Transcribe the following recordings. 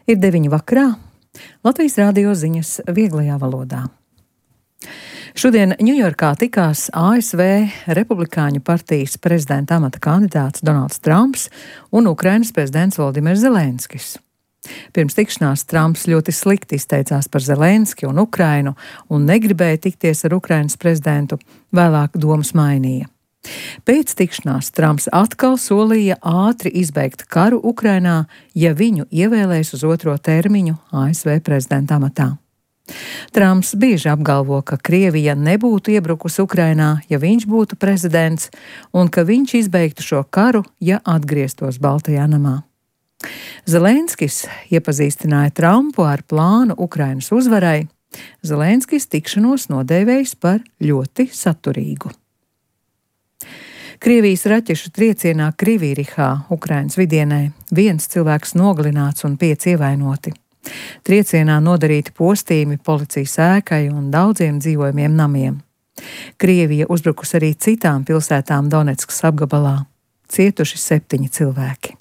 Ir 9 vakarā. Latvijas Rādio ziņas vieglajā valodā. Šodien Ņujorkā tikās ASV Republikāņu partijas prezidenta amata kandidāts Donalds Trumps un Ukrainas prezidents Voldimirs Zelenskis. Pirms tikšanās Trumps ļoti slikti izteicās par Zelenski un Ukrainu un negribēja tikties ar Ukrainas prezidentu, vēlāk domas mainīja. Pēc tikšanās Trumps atkal solīja ātri izbeigt karu Ukrainā, ja viņu ievēlēs uz otro termiņu ASV prezidenta amatā. Trumps bieži apgalvo, ka Krievija nebūtu iebrukusi Ukrainā, ja viņš būtu prezidents, un ka viņš izbeigtu šo karu, ja atgrieztos Baltajā namā. Zelenskis iepazīstināja Trumpu ar plānu Ukrainas uzvarai. Zelenskis tikšanos nodēvējis par ļoti saturīgu. Krievijas raķešu triecienā Krivirihā, Ukrainas vidienē, 1 cilvēks nogalināts un 5 ievainoti. Triecienā nodarīti postījumi policijas ēkai un daudziem dzīvojamiem namiem. Krievija uzbrukusi arī citām pilsētām Donetskas apgabalā. Cietuši 7 cilvēki.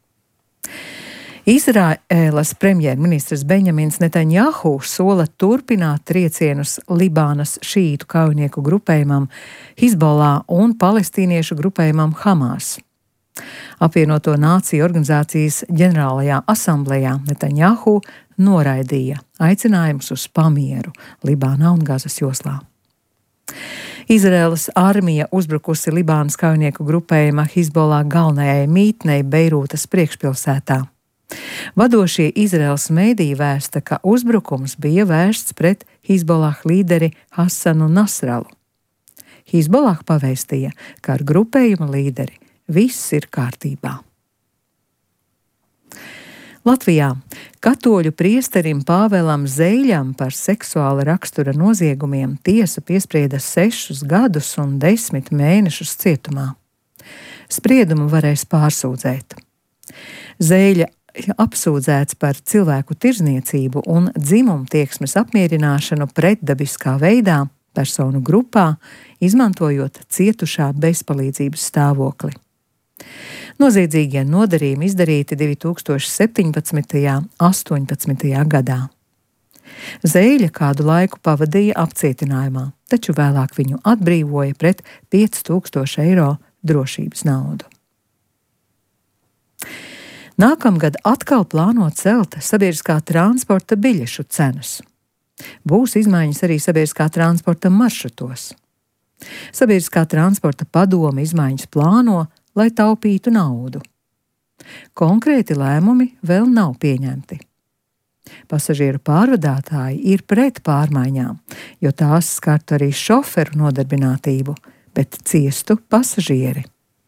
Izraēlas premjerministrs Benjamins Netanjahu sola turpināt triecienus Libānas šītu kaujinieku grupējumam Hizbollah un palestīniešu grupējumam Hamas. Apvienoto Nāciju organizācijas ģenerālajā asamblējā Netanjahu noraidīja aicinājumus uz pamieru Libānā un Gazas joslā. Izraēlas armija uzbrukusi Libānas kaujinieku grupējuma Hizbollah galvenajai mītnei Beirūtas priekšpilsētā. Vadošie Izraēlas mēdīji vēsta, ka uzbrukums bija vērsts pret Hizbollah līderi Hasanu Nasralu. Hizbollah pavēstīja, ka ar grupējuma līderi viss ir kārtībā. Latvijā katoļu priesterim Pāvēlam Zeiļam par seksuāla rakstura noziegumiem tiesa piesprieda 6 gadus un 10 mēnešus cietumā. Spriedumu varēs pārsūdzēt. Zeiļa apsūdzēts par cilvēku tirdzniecību un dzimumtieksmes apmierināšanu pretdabiskā veidā personu grupā, izmantojot cietušā bezpalīdzības stāvokli. Noziedzīgie nodarījumi izdarīti 2017. un 2018. gadā. Zeiļa kādu laiku pavadīja apcietinājumā, taču vēlāk viņu atbrīvoja pret 5000 eiro drošības naudu. Nākamgad atkal plāno celt sabiedriskā transporta biļešu cenas. Būs izmaiņas arī sabiedriskā transporta maršrutos. Sabiedriskā transporta padome izmaiņas plāno, lai taupītu naudu. Konkrēti lēmumi vēl nav pieņemti. Pasažieru pārvadātāji ir pret pārmaiņām, jo tās skartu arī šoferu nodarbinātību, bet ciestu pasažieri.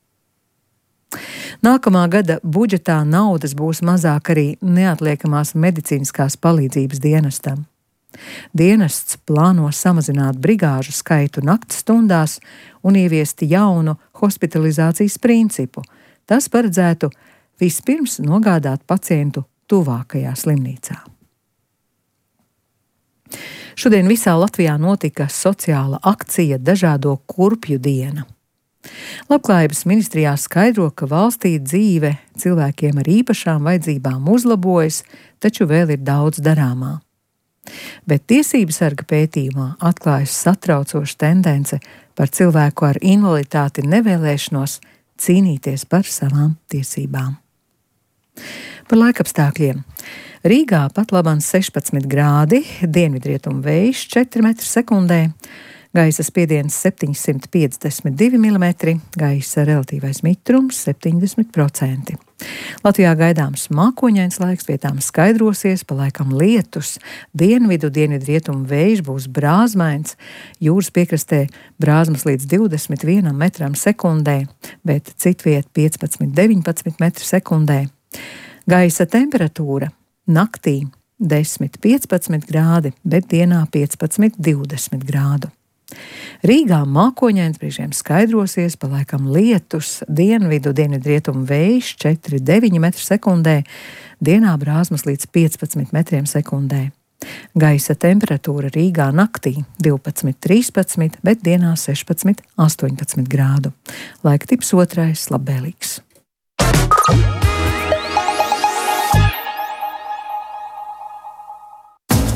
Nākamā gada budžetā naudas būs mazāk arī neatliekamās medicīniskās palīdzības dienestam. Dienests plāno samazināt brigāžu skaitu nakts stundās un ieviest jaunu hospitalizācijas principu. Tas paredzētu vispirms nogādāt pacientu tuvākajā slimnīcā. Šodien visā Latvijā notika sociāla akcija Dažādo kurpju diena. Labklājības ministrijā skaidro, ka valstī dzīve cilvēkiem ar īpašām vajadzībām uzlabojas, taču vēl ir daudz darāmā. Bet tiesību sarga pētījumā atklājas satraucoša tendence par cilvēku ar invaliditāti nevēlēšanos cīnīties par savām tiesībām. Par laikapstākļiem. Rīgā pat labam 16 grādi, dienvidrietumu vējš 4 m/sekundē, gaisa spiediens 752 mm, gaisa relatīvais mitrums 70%. Latvijā gaidāms mākoņains laiks, vietām skaidrosies, pa laikam lietus, dienvidrietumu vējš būs brāzmains, jūras piekrastē brāzmas līdz 21 m/sekundē, bet citviet 15–19 m/sekundē. Gaisa temperatūra naktī 10–15 grādi, bet dienā 15–20 grādu. Rīgā mākoņains, brīžiem skaidrosies, pa laikam lietus, dienvidrietumu vējš 4–9 m/sekundē, dienā brāzmas līdz 15 m/sekundē. Gaisa temperatūra Rīgā naktī 12–13, bet dienā 16–18 grādu. Laika tips 2. labvēlīgs.